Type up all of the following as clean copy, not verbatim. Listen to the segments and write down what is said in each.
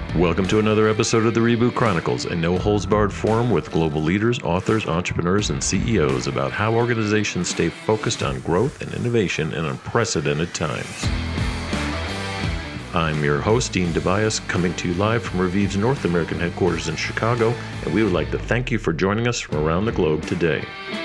Welcome to another episode of the Reboot Chronicles, a no-holds-barred forum with global leaders, authors, entrepreneurs, and CEOs about how organizations stay focused on growth and innovation in unprecedented times. I'm your host, Dean Tobias, coming to you live from Reviv's North American headquarters in Chicago, and we would like to thank you for joining us from around the globe today.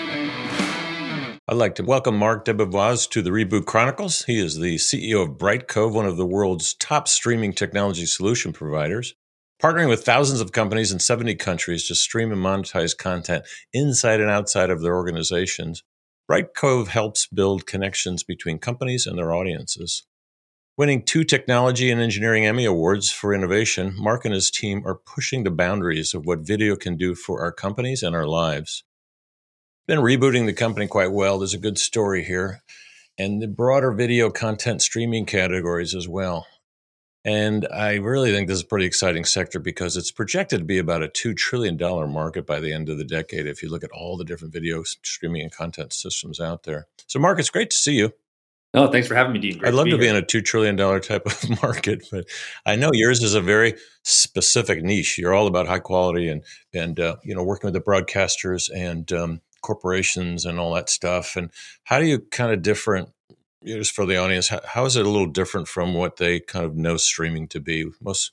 I'd like to welcome Marc DeBevoise to the Reboot Chronicles. He is the CEO of Brightcove, one of the world's top streaming technology solution providers, partnering with thousands of companies in 70 countries to stream and monetize content inside and outside of their organizations. Brightcove helps build connections between companies and their audiences. Winning 2 Technology and Engineering Emmy Awards for innovation, Marc and his team are pushing the boundaries of what video can do for our companies and our lives. Been rebooting the company quite well. There's a good story here. And the broader video content streaming categories as well. And I really think this is a pretty exciting sector because it's projected to be about a $2 trillion market by the end of the decade if you look at all the different video streaming and content systems out there. So, Marc, it's great to see you. Oh, thanks for having me, Dean. Great I'd love to be here. in a $2 trillion type of market, but I know yours is a very specific niche. You're all about high quality and working with the broadcasters and corporations and all that stuff. And how do you kind of different, just for the audience, how is it a little different from what they kind of know streaming to be?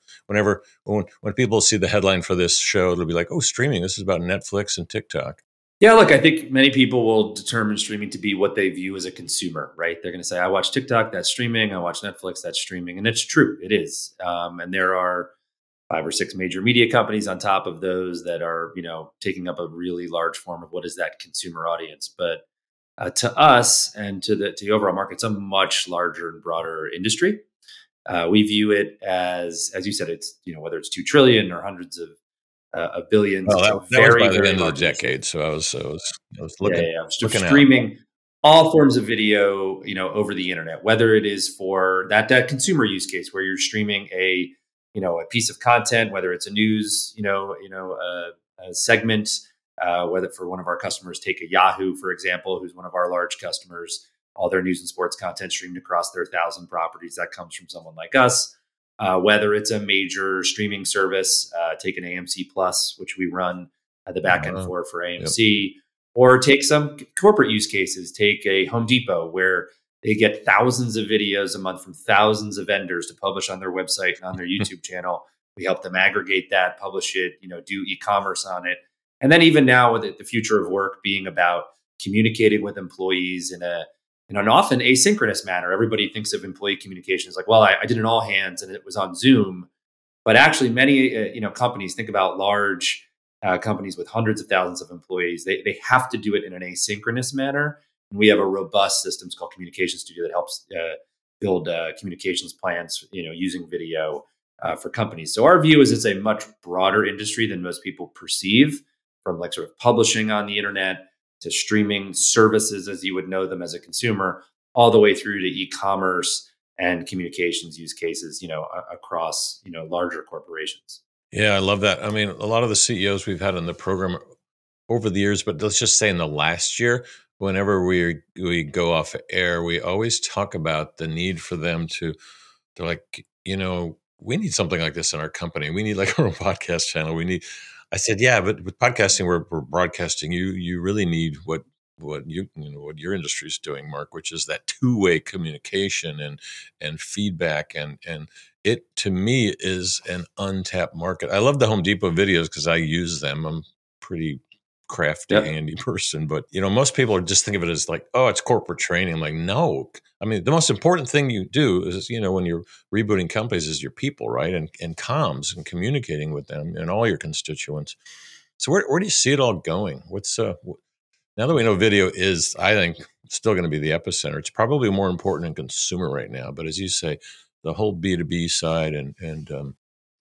When people see the headline for this show, they'll be like, oh, streaming, this is about Netflix and TikTok. Yeah, look, I think many people will determine streaming to be what they view as a consumer, right? They're going to say, I watch TikTok, that's streaming. I watch Netflix, that's streaming. And it's true, it is. And there are 5 or 6 major media companies on top of those that are, taking up a really large form of what is that consumer audience. But to us and to the overall market, it's a much larger and broader industry. We view it as you said, it's, whether it's 2 trillion or hundreds of billions. Well, that was by the end of the decade. So I was looking, looking streaming all forms of video, over the internet, whether it is for that consumer use case where you're streaming a piece of content, whether it's a news, a segment, whether for one of our customers, take a Yahoo, for example, who's one of our large customers, all their news and sports content streamed across their 1,000 properties. That comes from someone like us. Whether it's a major streaming service, take an AMC Plus, which we run at the back end for AMC, or take some corporate use cases. Take a Home Depot where they get thousands of videos a month from thousands of vendors to publish on their website and on their YouTube channel. We help them aggregate that, publish it, do e-commerce on it. And then even now with the future of work being about communicating with employees in an often asynchronous manner. Everybody thinks of employee communications like, well, I did an all hands and it was on Zoom. But actually many, companies, think about large companies with hundreds of thousands of employees. They have to do it in an asynchronous manner. And we have a robust systems called Communication Studio that helps build communications plans, using video for companies. So our view is it's a much broader industry than most people perceive, from like sort of publishing on the internet to streaming services as you would know them as a consumer, all the way through to e-commerce and communications use cases, across, larger corporations. Yeah, I love that. I mean, a lot of the CEOs we've had on the program over the years, but let's just say in the last year, whenever we go off air, we always talk about the need for them they're like, we need something like this in our company. We need like our own podcast channel. I said, yeah, but with podcasting, we're broadcasting. You really need what your industry is doing, Marc, which is that 2-way communication and feedback, and it to me is an untapped market. I love the Home Depot videos because I use them. I'm pretty crafty, handy person, but most people just think of it as like, oh, it's corporate training. I'm like, no. I mean, the most important thing you do is, when you're rebooting companies, is your people, right? And comms and communicating with them and all your constituents. So where do you see it all going? What's now that we know video is, I think, still going to be the epicenter. It's probably more important in consumer right now, but as you say, the whole B2B side and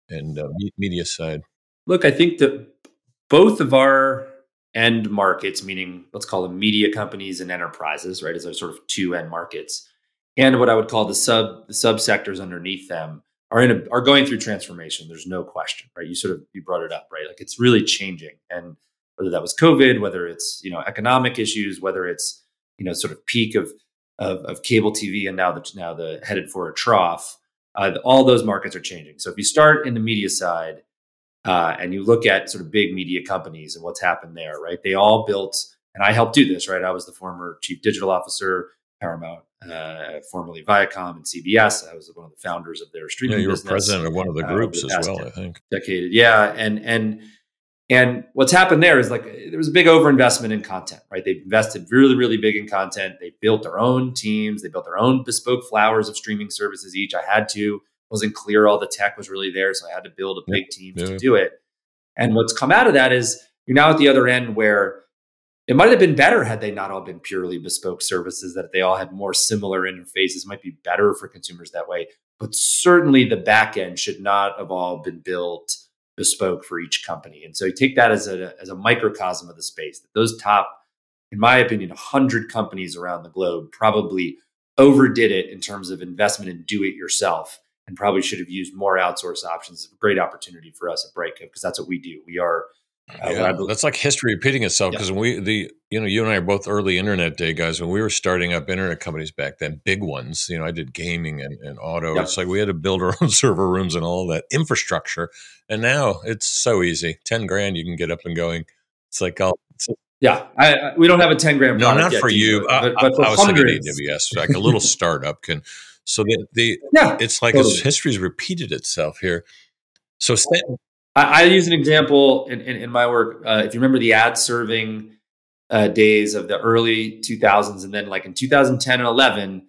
media side. Look, I think that both of our end markets, meaning let's call them media companies and enterprises, right, as our sort of 2 end markets, and what I would call the subsectors underneath them are going through transformation. There's no question, right? You brought it up, right? Like it's really changing, and whether that was COVID, whether it's economic issues, whether it's sort of peak of cable TV, and now the headed for a trough. All those markets are changing. So if you start in the media side and you look at sort of big media companies and what's happened there, right? They all built, and I helped do this, right? I was the former chief digital officer, Paramount, formerly Viacom and CBS. I was one of the founders of their streaming you were business. president of one of the groups as well, I think. Decade, yeah, and what's happened there is like there was a big overinvestment in content, right? They invested really, really big in content. They built their own teams. They built their own bespoke flowers of streaming services each. I had to. Wasn't clear all the tech was really there, so I had to build a big team to do it. And what's come out of that is you're now at the other end where it might have been better had they not all been purely bespoke services, that they all had more similar interfaces. Might be better for consumers that way. But certainly the back end should not have all been built bespoke for each company. And so you take that as a microcosm of the space. That those top, in my opinion, 100 companies around the globe probably overdid it in terms of investment in do it yourself, and probably should have used more outsource options. It's a great opportunity for us at Brightcove because that's what we do. We are that's like history repeating itself, because you and I are both early internet day guys. When we were starting up internet companies back then, big ones, I did gaming and auto. It's like we had to build our own server rooms and all that infrastructure. And now it's so easy. 10 grand, you can get up and going. It's like, we don't have a 10 grand. No, not for you. But for I was thinking AWS, like a little startup can. So it's like totally. History's repeated itself here. So I use an example in my work. If you remember the ad serving days of the early 2000s, and then like in 2010 and 11,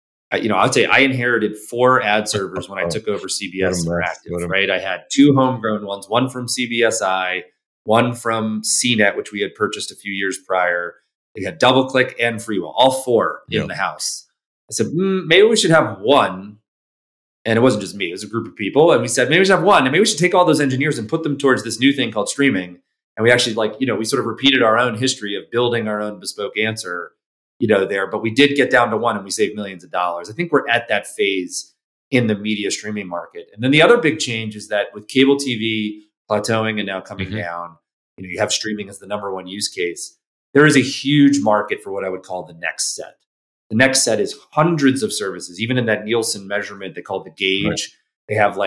I'd say I inherited 4 ad servers when I took over CBS Interactive, right? I had 2 homegrown ones, one from CBSI, one from CNET, which we had purchased a few years prior. They had DoubleClick and FreeWheel, all 4 in the house. I said, maybe we should have one. And it wasn't just me, it was a group of people. And we said, maybe we should have one. And maybe we should take all those engineers and put them towards this new thing called streaming. And we actually we sort of repeated our own history of building our own bespoke answer, there. But we did get down to one and we saved millions of dollars. I think we're at that phase in the media streaming market. And then the other big change is that with cable TV plateauing and now coming down, you have streaming as the number one use case. There is a huge market for what I would call the next set. The next set is hundreds of services. Even in that Nielsen measurement, they call it the gauge. Right. They have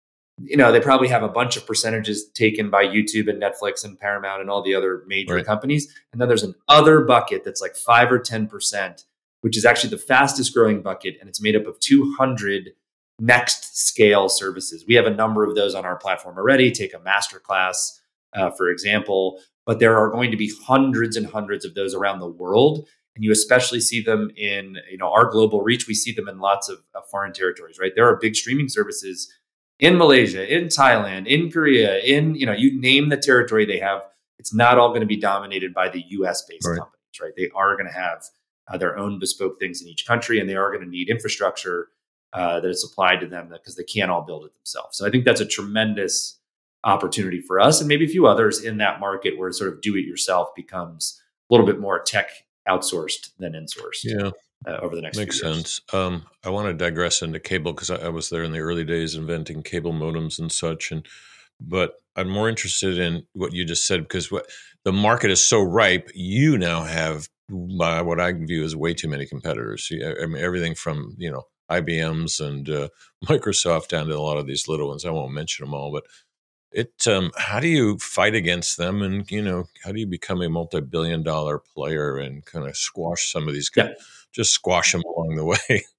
they probably have a bunch of percentages taken by YouTube and Netflix and Paramount and all the other major companies. And then there's an other bucket that's like 5 or 10%, which is actually the fastest growing bucket. And it's made up of 200 next scale services. We have a number of those on our platform already. Take a masterclass, for example. But there are going to be hundreds and hundreds of those around the world. And you especially see them in, our global reach. We see them in lots of foreign territories, right? There are big streaming services in Malaysia, in Thailand, in Korea, you name the territory they have. It's not all going to be dominated by the US-based companies, right? They are going to have their own bespoke things in each country, and they are going to need infrastructure that is supplied to them because they can't all build it themselves. So I think that's a tremendous opportunity for us and maybe a few others in that market where sort of do-it-yourself becomes a little bit more tech outsourced than insourced over the next few years. Makes sense. I want to digress into cable because I was there in the early days inventing cable modems and such. But I'm more interested in what you just said, because the market is so ripe. You now have what I view as way too many competitors. I mean, everything from, IBM's and Microsoft down to a lot of these little ones. I won't mention them all, but how do you fight against them, and how do you become a multi-billion-dollar player and kind of squash some of these guys? Just squash them along the way.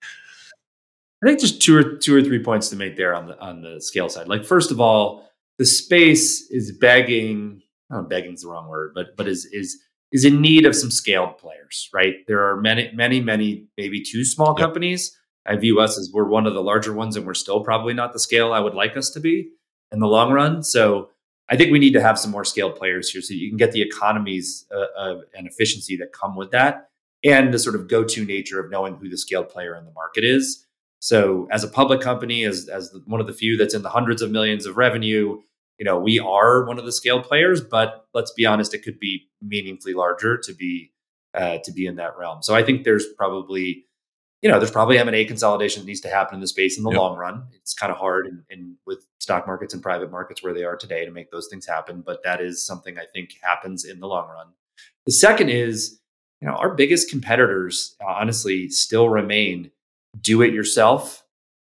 I think just two or three points to make there on the scale side. Like, first of all, the space is begging. Begging's the wrong word, but is in need of some scaled players, right? There are many, maybe too small companies. I view us as we're one of the larger ones, and we're still probably not the scale I would like us to be in the long run. So I think we need to have some more scaled players here so you can get the economies and efficiency that come with that, and the sort of go-to nature of knowing who the scaled player in the market is. So as a public company, as one of the few that's in the hundreds of millions of revenue, we are one of the scaled players, but let's be honest, it could be meaningfully larger to be in that realm. So I think there's probably M&A consolidation that needs to happen in the space in the long run. It's kind of hard in with stock markets and private markets where they are today to make those things happen, but that is something I think happens in the long run. The second is, our biggest competitors honestly still remain do it yourself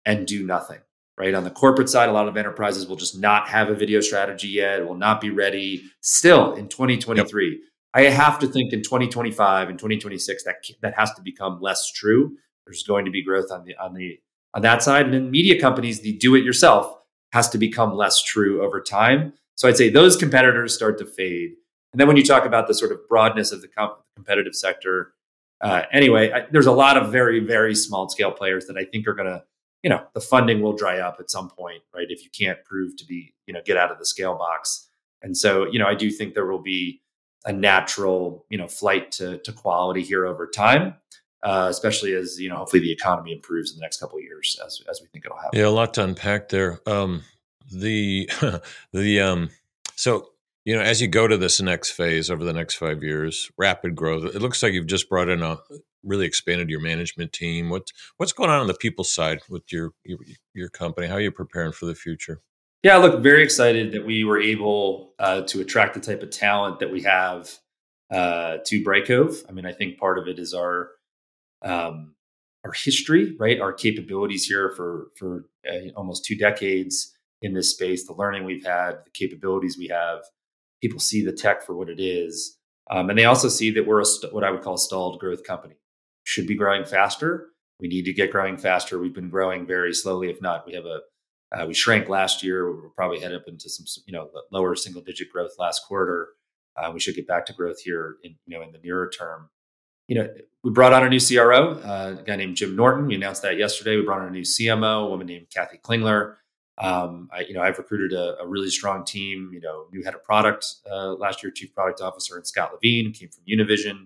and do nothing, right? On the corporate side, a lot of enterprises will just not have a video strategy yet. It will not be ready still in Yep. 2023. I have to think in 2025 and 2026 that has to become less true. There's going to be growth on that side, and in media companies, the do it yourself has to become less true over time. So I'd say those competitors start to fade. And then when you talk about the sort of broadness of the competitive sector, there's a lot of very, very small scale players that I think are going to, the funding will dry up at some point, right? If you can't prove to be, get out of the scale box. And so, I do think there will be a natural, flight to quality here over time, especially as, hopefully the economy improves in the next couple of years as we think it'll happen. Yeah, a lot to unpack there. The the so as you go to this next phase over the next 5 years, rapid growth. It looks like you've just brought in really expanded your management team. What's going on the people side with your company? How are you preparing for the future? Yeah, look, very excited that we were able to attract the type of talent that we have to Brightcove. I mean, I think part of it is our history, right? Our capabilities here for almost 2 decades in this space, the learning we've had, the capabilities we have. People see the tech for what it is. And they also see that we're what I would call a stalled growth company. Should be growing faster. We need to get growing faster. We've been growing very slowly. If not, we shrank last year. We're probably headed up into some, lower single digit growth last quarter. We should get back to growth here in the nearer term. We brought on a new CRO, a guy named Jim Norton. We announced that yesterday. We brought on a new CMO, a woman named Kathy Klingler. I've recruited a really strong team. New head of product last year, chief product officer, and Scott Levine, who came from Univision.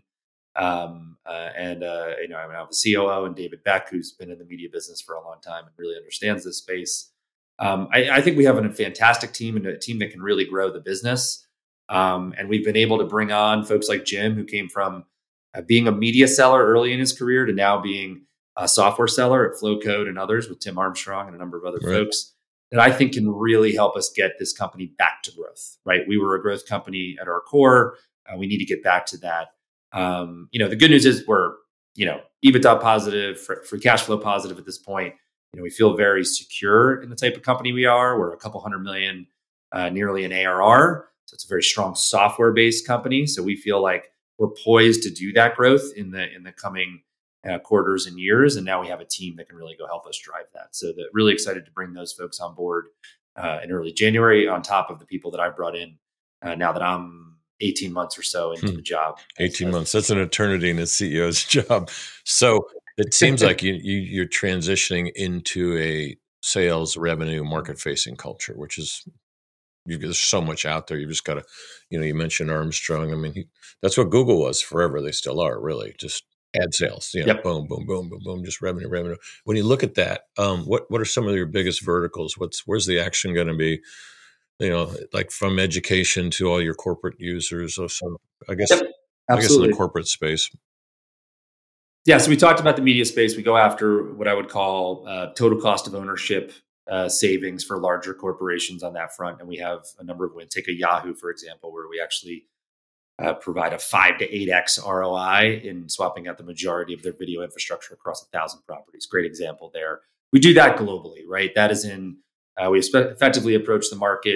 I have a COO and David Beck, who's been in the media business for a long time and really understands this space. I think we have a fantastic team and a team that can really grow the business. And we've been able to bring on folks like Jim, who came from being a media seller early in his career to now being a software seller at Flowcode and others with Tim Armstrong and a number of other folks that I think can really help us get this company back to growth, right? We were a growth company at our core. We need to get back to that. The good news is we're, EBITDA positive, free cash flow positive at this point. We feel very secure in the type of company we are. We're a couple $100 million, nearly an ARR. So it's a very strong software-based company. So we feel like we're poised to do that growth in the coming quarters and years. And now we have a team that can really go help us drive that. So really excited to bring those folks on board in early January on top of the people that I've brought in now that I'm 18 months or so into the job. 18 months. That's an eternity in a CEO's job. So it seems like you're transitioning into a sales revenue market-facing culture, which is there's so much out there. You've just got to, you mentioned Armstrong. I mean, that's what Google was forever. They still are, really. Just ad sales. Yep. Boom, boom, boom, boom, boom. Just revenue. When you look at that, what are some of your biggest verticals? Where's the action going to be? Like from education to all your corporate users, or some. I guess in the corporate space. Yeah, so we talked about the media space. We go after what I would call total cost of ownership savings for larger corporations on that front. And we have a number of wins. Take a Yahoo, for example, where we actually provide a 5 to 8x ROI in swapping out the majority of their video infrastructure across 1,000 properties. Great example there. We do that globally, right? That is we effectively approach the market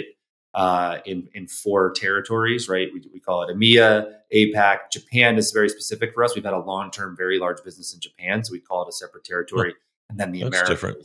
in 4 territories, right? We call it EMEA, APAC. Japan is very specific for us. We've had a long-term, very large business in Japan, so we call it a separate territory. And then the Americas. Different.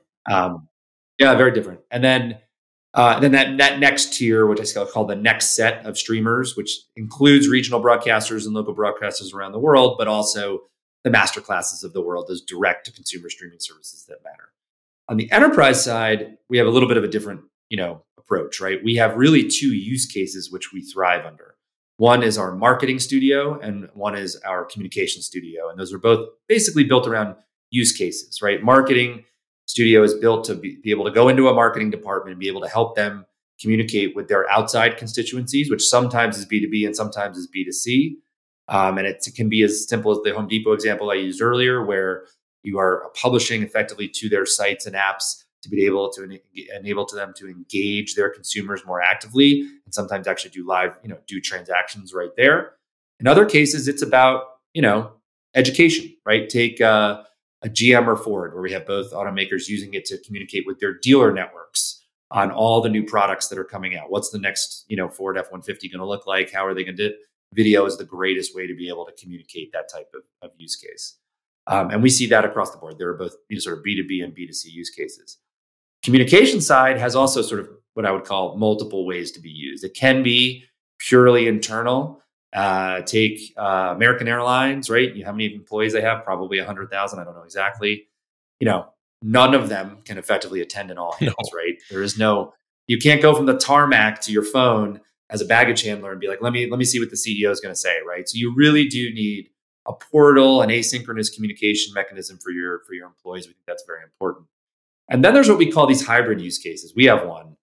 Yeah, very different. And then that next tier, which I call the next set of streamers, which includes regional broadcasters and local broadcasters around the world, but also the master classes of the world, those direct-to-consumer streaming services that matter. On the enterprise side, we have a little bit of a different, approach, right? We have really 2 use cases which we thrive under. One is our marketing studio, and one is our communication studio, and those are both basically built around use cases, right? Marketing studio is built to be able to go into a marketing department and be able to help them communicate with their outside constituencies, which sometimes is B2B and sometimes is B2C. And it can be as simple as the Home Depot example I used earlier, where you are publishing effectively to their sites and apps to be able to enable to them to engage their consumers more actively, and sometimes actually do live, do transactions right there. In other cases, it's about, education, right? Take a GM or Ford, where we have both automakers using it to communicate with their dealer networks on all the new products that are coming out. What's the next, Ford F-150 going to look like? How are they going to do it? Video is the greatest way to be able to communicate that type of use case. And we see that across the board. There are both sort of B2B and B2C use cases. Communication side has also sort of what I would call multiple ways to be used. It can be purely internal. Take American Airlines, right? How many employees they have? Probably 100,000. I don't know exactly. None of them can effectively attend an all hands, right? There is you can't go from the tarmac to your phone as a baggage handler and be like, let me see what the CEO is going to say, right? So you really do need a portal, an asynchronous communication mechanism for your employees. We think that's very important. And then there's what we call these hybrid use cases. We have one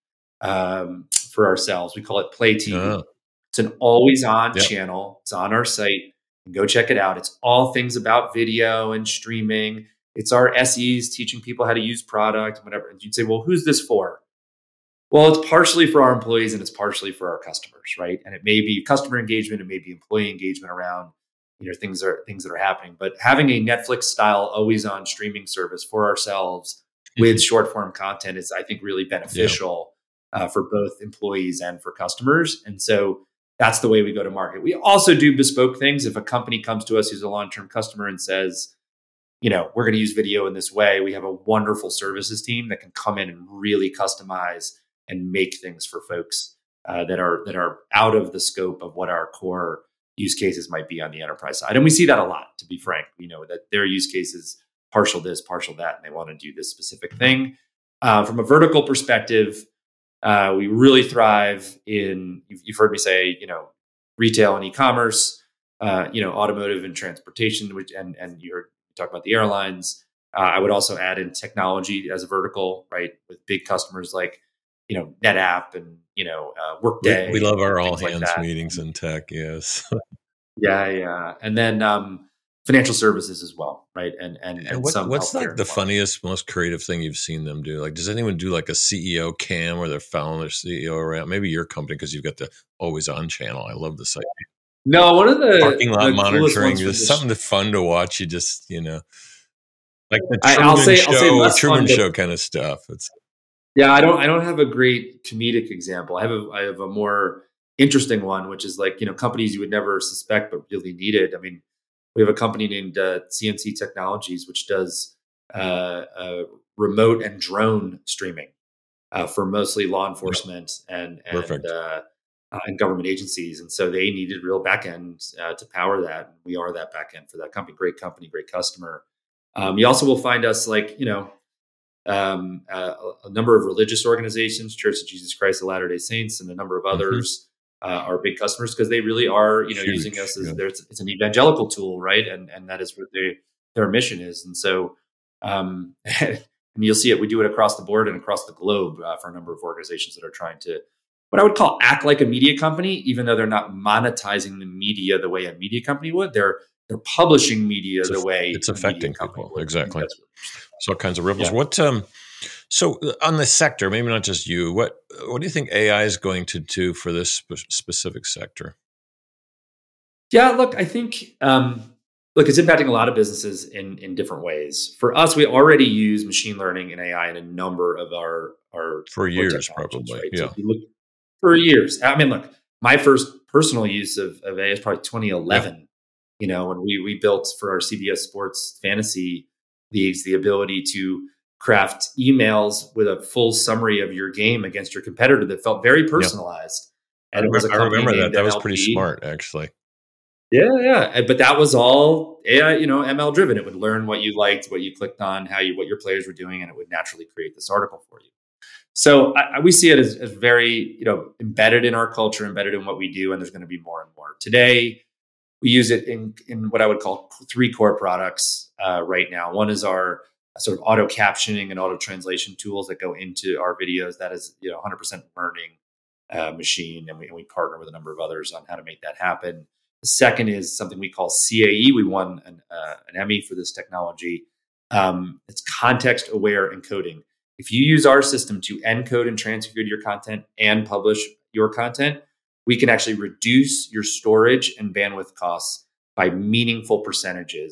for ourselves. We call it Play TV. It's an always on channel. It's on our site. Go check it out. It's all things about video and streaming. It's our SEs teaching people how to use product and whatever. And you'd say, well, who's this for? Well, it's partially for our employees and it's partially for our customers, right? And it may be customer engagement, it may be employee engagement around things that are happening. But having a Netflix style always on streaming service for ourselves with short form content is, I think, really beneficial for both employees and for customers. And so that's the way we go to market. We also do bespoke things. If a company comes to us who's a long-term customer and says, we're going to use video in this way, we have a wonderful services team that can come in and really customize and make things for folks that are out of the scope of what our core use cases might be on the enterprise side. And we see that a lot, to be frank. That their use cases partial this, partial that, and they want to do this specific thing. From a vertical perspective, we really thrive in, you've heard me say, retail and e-commerce, automotive and transportation, and you talk about the airlines. I would also add in technology as a vertical, right? With big customers like, NetApp and, Workday. We love our all hands meetings in tech. Yes. Yeah. And then, financial services as well, right? And what's like the funniest, most creative thing you've seen them do? Like, does anyone do like a CEO cam where they're following their CEO around? Maybe your company, because you've got the always on channel. I love this idea. No, one of the parking lot monitoring. There's something fun to watch. You just, like the Truman Show kind of stuff. I don't have a great comedic example. I have a more interesting one, which is like, companies you would never suspect but really needed. I mean, we have a company named CNC Technologies, which does remote and drone streaming for mostly law enforcement and government agencies. And so they needed real backend to power that. We are that backend for that company. Great company, great customer. You also will find us like, a number of religious organizations, Church of Jesus Christ of Latter-day Saints, and a number of others. Are big customers because they really are, using us as it's an evangelical tool, right? And that is what their mission is. And so, and you'll see it. We do it across the board and across the globe for a number of organizations that are trying to, what I would call, act like a media company, even though they're not monetizing the media the way a media company would. They're publishing media the way it's affecting people. Exactly. Really so all kinds of ripples. Yeah. So on the sector, maybe not just you, what do you think AI is going to do for this specific sector? Yeah, look, I think, it's impacting a lot of businesses in different ways. For us, we already use machine learning and AI in a number of our for years, probably. Right? Yeah. So if you look, for years. I mean, look, my first personal use of AI is probably 2011. Yeah. When we built for our CBS Sports Fantasy leagues the ability to craft emails with a full summary of your game against your competitor that felt very personalized. And it was I remember that. That was pretty smart, actually. Yeah. But that was all AI, ML driven. It would learn what you liked, what you clicked on, what your players were doing, and it would naturally create this article for you. So we see it as very, embedded in our culture, embedded in what we do, and there's going to be more and more. Today, we use it in what I would call 3 core products right now. One is our sort of auto captioning and auto translation tools that go into our videos. That is, 100% learning machine, and we partner with a number of others on how to make that happen. The second is something we call CAE. We won an Emmy for this technology. It's context-aware encoding. If you use our system to encode and transcode your content and publish your content, we can actually reduce your storage and bandwidth costs by meaningful percentages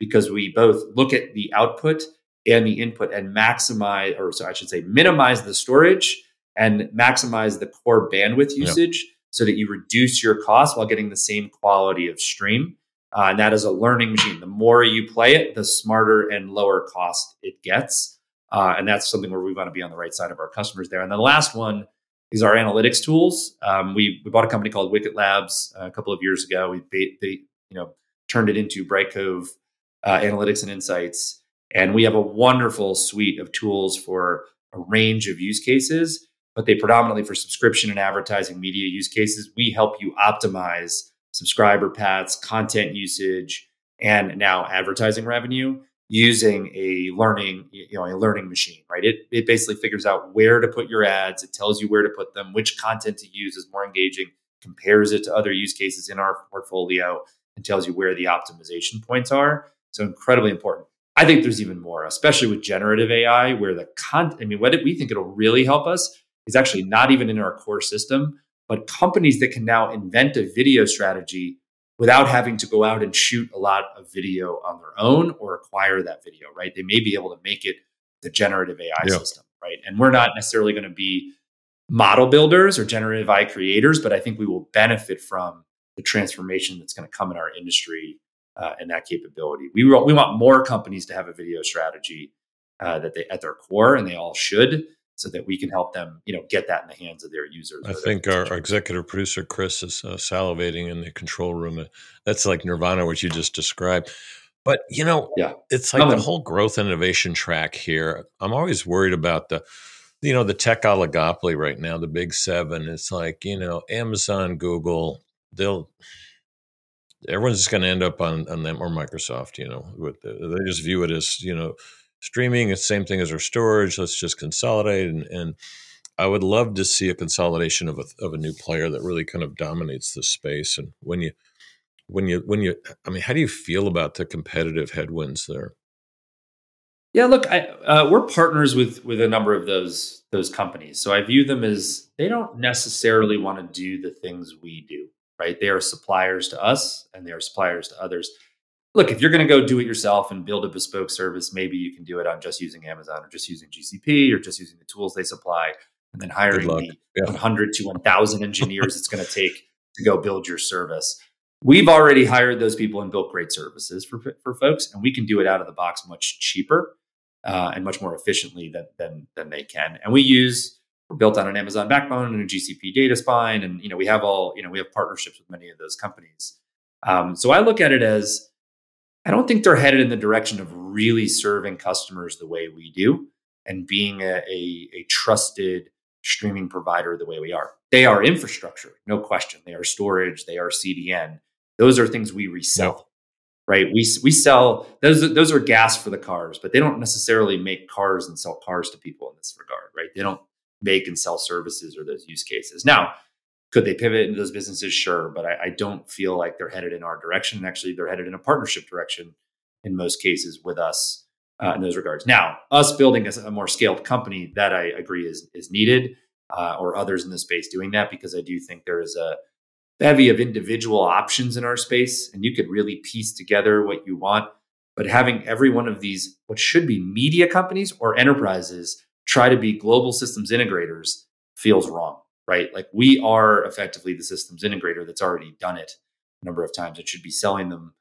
because we both look at the output and the input and maximize, or so I should say, minimize the storage and maximize the core bandwidth Yeah. usage so that you reduce your cost while getting the same quality of stream. And that is a learning machine. The more you play it, the smarter and lower cost it gets. And that's something where we want to be on the right side of our customers there. And the last one is our analytics tools. We bought a company called Wicket Labs a couple of years ago. They turned it into Bright Cove Analytics and Insights. And we have a wonderful suite of tools for a range of use cases, but they predominantly for subscription and advertising media use cases. We help you optimize subscriber paths, content usage, and now advertising revenue using a learning machine, right? It basically figures out where to put your ads. It tells you where to put them, which content to use is more engaging, compares it to other use cases in our portfolio, and tells you where the optimization points are. So incredibly important. I think there's even more, especially with generative AI, where what we think it'll really help us is actually not even in our core system, but companies that can now invent a video strategy without having to go out and shoot a lot of video on their own or acquire that video, right? They may be able to make it the generative AI system, right? And we're not necessarily going to be model builders or generative AI creators, but I think we will benefit from the transformation that's going to come in our industry and that capability. We want more companies to have a video strategy that they at their core, and they all should, so that we can help them, get that in the hands of their users. I think our executive producer, Chris, is salivating in the control room. That's like nirvana, what you just described. But, it's like the whole growth and innovation track here. I'm always worried about the tech oligopoly right now, the big seven. It's like, Amazon, Google, everyone's just going to end up on them, or Microsoft, they just view it as, streaming is the same thing as our storage. Let's just consolidate. And I would love to see a consolidation of a new player that really kind of dominates the space. And when you, how do you feel about the competitive headwinds there? Yeah, look, we're partners with a number of those companies. So I view them as, they don't necessarily want to do the things we do, right? They are suppliers to us and they are suppliers to others. Look, if you're going to go do it yourself and build a bespoke service, maybe you can do it on just using Amazon or just using GCP or just using the tools they supply, and then hiring the 100 to 1,000 engineers it's going to take to go build your service. We've already hired those people and built great services for folks, and we can do it out of the box much cheaper and much more efficiently than they can. And we're built on an Amazon backbone and a GCP data spine, and we have partnerships with many of those companies. So I look at it as, I don't think they're headed in the direction of really serving customers the way we do and being a trusted streaming provider the way we are. They are infrastructure, no question. They are storage, they are CDN. Those are things we resell, right? We sell, those are gas for the cars, but they don't necessarily make cars and sell cars to people in this regard, right? They don't make and sell services or those use cases. Now, could they pivot into those businesses? Sure. But I don't feel like they're headed in our direction. And actually, they're headed in a partnership direction in most cases with us in those regards. Now, us building a more scaled company, that I agree is needed, or others in the space doing that, because I do think there is a bevy of individual options in our space, and you could really piece together what you want. But having every one of these, what should be media companies or enterprises, try to be global systems integrators feels wrong. Right? Like, we are effectively the systems integrator that's already done it a number of times. It should be selling them,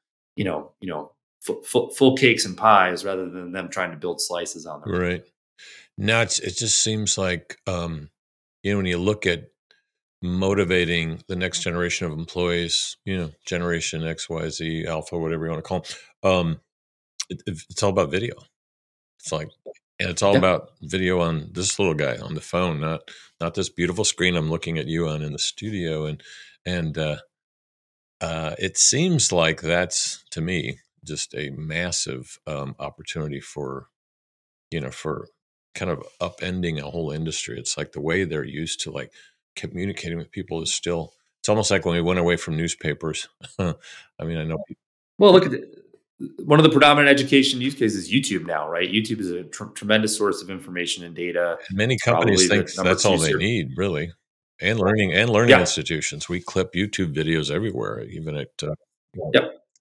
full cakes and pies rather than them trying to build slices on them. Right. Now, it just seems like, when you look at motivating the next generation of employees, generation X, Y, Z, Alpha, whatever you want to call them, it's all about video. It's like, and it's all about video on this little guy on the phone, not this beautiful screen I'm looking at you on in the studio. And it seems like that's, to me, just a massive opportunity for kind of upending a whole industry. It's like the way they're used to like communicating with people is still, it's almost like when we went away from newspapers. I mean, I know people. Well, look at one of the predominant education use cases is YouTube now, right? YouTube is a tremendous source of information and data. And many companies think that's all they need, really. And learning institutions. We clip YouTube videos everywhere, even at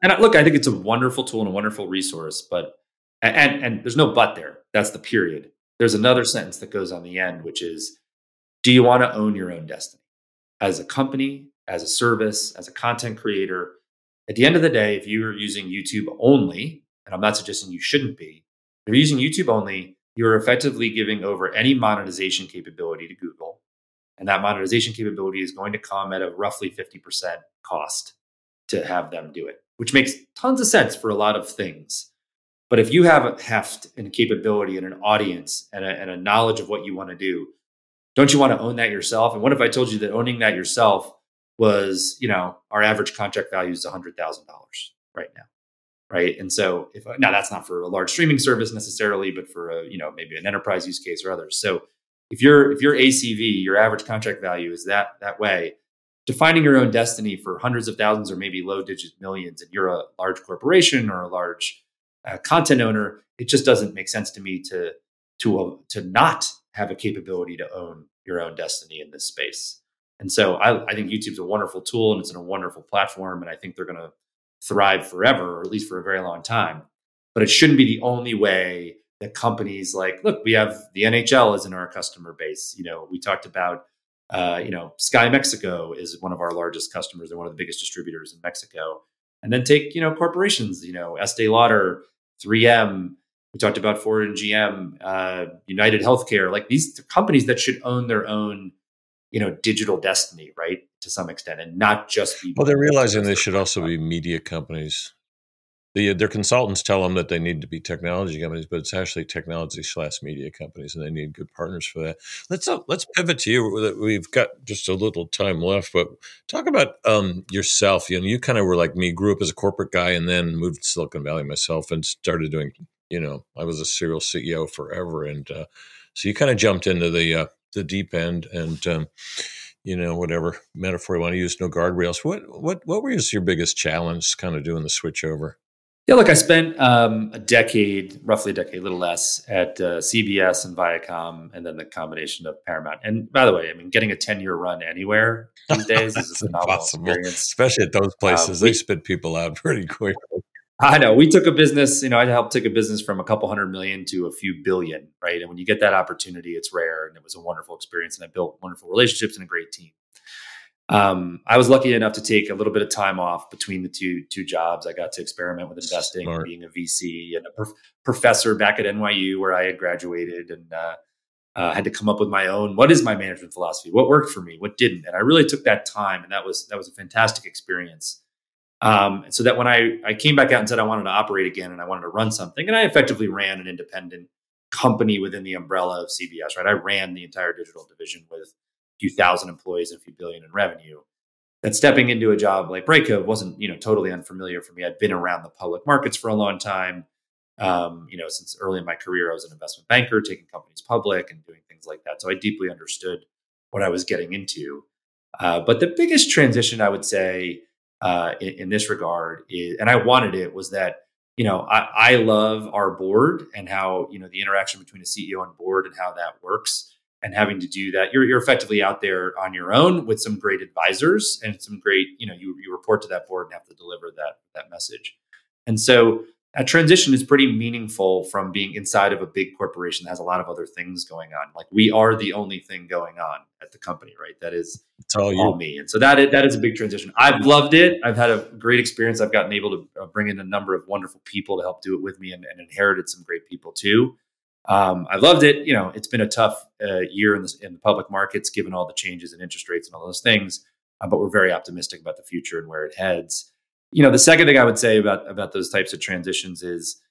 And look, I think it's a wonderful tool and a wonderful resource, but and there's no but there. That's the period. There's another sentence that goes on the end, which is, do you want to own your own destiny as a company, as a service, as a content creator? At the end of the day, if you are using YouTube only, and I'm not suggesting you shouldn't be, if you're using YouTube only, you're effectively giving over any monetization capability to Google. And that monetization capability is going to come at a roughly 50% cost to have them do it, which makes tons of sense for a lot of things. But if you have a heft and a capability and an audience and a knowledge of what you want to do, don't you want to own that yourself? And what if I told you that owning that yourself was, our average contract value is $100,000 right now, right? And so now that's not for a large streaming service necessarily, but for maybe an enterprise use case or others. So if your ACV, your average contract value is that way, defining your own destiny for hundreds of thousands or maybe low digit millions, and you're a large corporation or a large content owner, it just doesn't make sense to me to not have a capability to own your own destiny in this space. And so I think YouTube's a wonderful tool and it's a wonderful platform, and I think they're going to thrive forever, or at least for a very long time. But it shouldn't be the only way that companies look, we have the NHL is in our customer base. We talked about, Sky Mexico is one of our largest customers. They're one of the biggest distributors in Mexico. And then take, corporations, Estee Lauder, 3M. We talked about Ford and GM, United Healthcare, like these companies that should own their own, digital destiny, right? To some extent, and not just be. Well, they're realizing they should also be media companies. Their consultants tell them that they need to be technology companies, but it's actually technology/media companies, and they need good partners for that. Let's pivot to you. We've got just a little time left, but talk about yourself. You kind of were like me, grew up as a corporate guy, and then moved to Silicon Valley myself, and started doing. I was a serial CEO forever, and so you kind of jumped into the deep end, and whatever metaphor you want to use, no guardrails. What was your biggest challenge, kind of doing the switch over? Yeah, look, I spent roughly a decade, a little less, at CBS and Viacom, and then the combination of Paramount. And by the way, getting a 10-year run anywhere these days is a phenomenal experience. Especially at those places. They spit people out pretty quick. I know. We took a business, I helped take a business from a couple $100 million to a few billion, right? And when you get that opportunity, it's rare. And it was a wonderful experience. And I built wonderful relationships and a great team. I was lucky enough to take a little bit of time off between the two jobs. I got to experiment with investing, and being a VC and a professor back at NYU, where I had graduated, and had to come up with my own. What is my management philosophy? What worked for me? What didn't? And I really took that time, and that was a fantastic experience. And so that when I came back out and said I wanted to operate again and I wanted to run something, and I effectively ran an independent company within the umbrella of CBS. Right, I ran the entire digital division with few thousand employees and a few billion in revenue. That stepping into a job like Brightcove wasn't, totally unfamiliar for me. I'd been around the public markets for a long time. Since early in my career, I was an investment banker, taking companies public and doing things like that. So I deeply understood what I was getting into. But the biggest transition, I would say, in this regard is, and I wanted it, was that, I love our board and how, the interaction between a CEO and board and how that works. And having to do that, you're effectively out there on your own with some great advisors and some great, you report to that board and have to deliver that message. And so that transition is pretty meaningful from being inside of a big corporation that has a lot of other things going on. Like, we are the only thing going on at the company, right? That is all me. And so that is a big transition. I've loved it. I've had a great experience. I've gotten able to bring in a number of wonderful people to help do it with me, and inherited some great people too. I loved it. It's been a tough year in the public markets, given all the changes in interest rates and all those things. But we're very optimistic about the future and where it heads. The second thing I would say about those types of transitions is,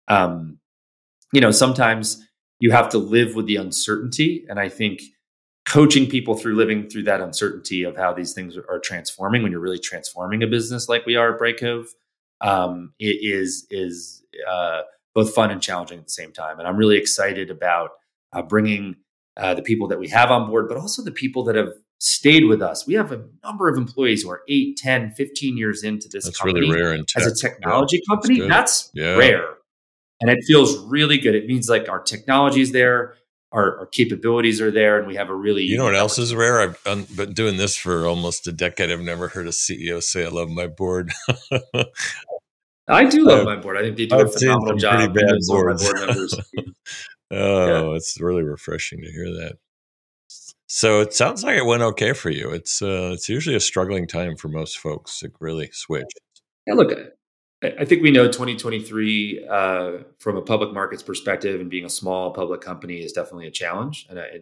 sometimes you have to live with the uncertainty. And I think coaching people through living through that uncertainty of how these things are transforming, when you're really transforming a business like we are at Brightcove, it is both fun and challenging at the same time. And I'm really excited about bringing the people that we have on board, but also the people that have stayed with us. We have a number of employees who are 8, 10, 15 years into this company. Really rare in tech. As a technology company. That's rare. And it feels really good. It means like our technology is there, our capabilities are there, and we have a really... You know what else is rare? I've been doing this for almost a decade. I've never heard a CEO say, I love my board. I do love my board. I think they do a I've seen phenomenal some pretty job. I know bad some of my boards. board members. Yeah. Oh, it's really refreshing to hear that. So it sounds like it went okay for you. It's usually a struggling time for most folks to really switch. Yeah, look, I think we know 2023 from a public markets perspective, and being a small public company is definitely a challenge. And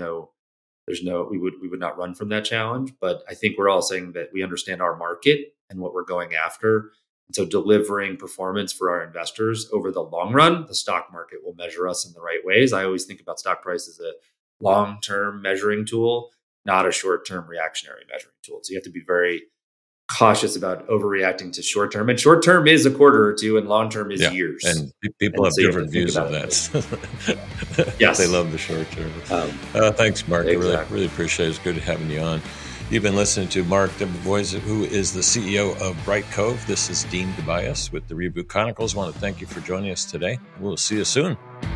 we would not run from that challenge. But I think we're all saying that we understand our market and what we're going after. And so delivering performance for our investors over the long run, the stock market will measure us in the right ways. I always think about stock price as a long-term measuring tool, not a short-term reactionary measuring tool. So you have to be very cautious about overreacting to short term, and short term is a quarter or two, and long term is years. And people have so different views of that. Yes, they love the short term. Thanks, Mark. Exactly. I really appreciate it. It's good having you on. You've been listening to Mark Debevoise, who is the CEO of Brightcove. This is Dean Tobias with the Reboot Chronicles. I want to thank you for joining us today. We'll see you soon.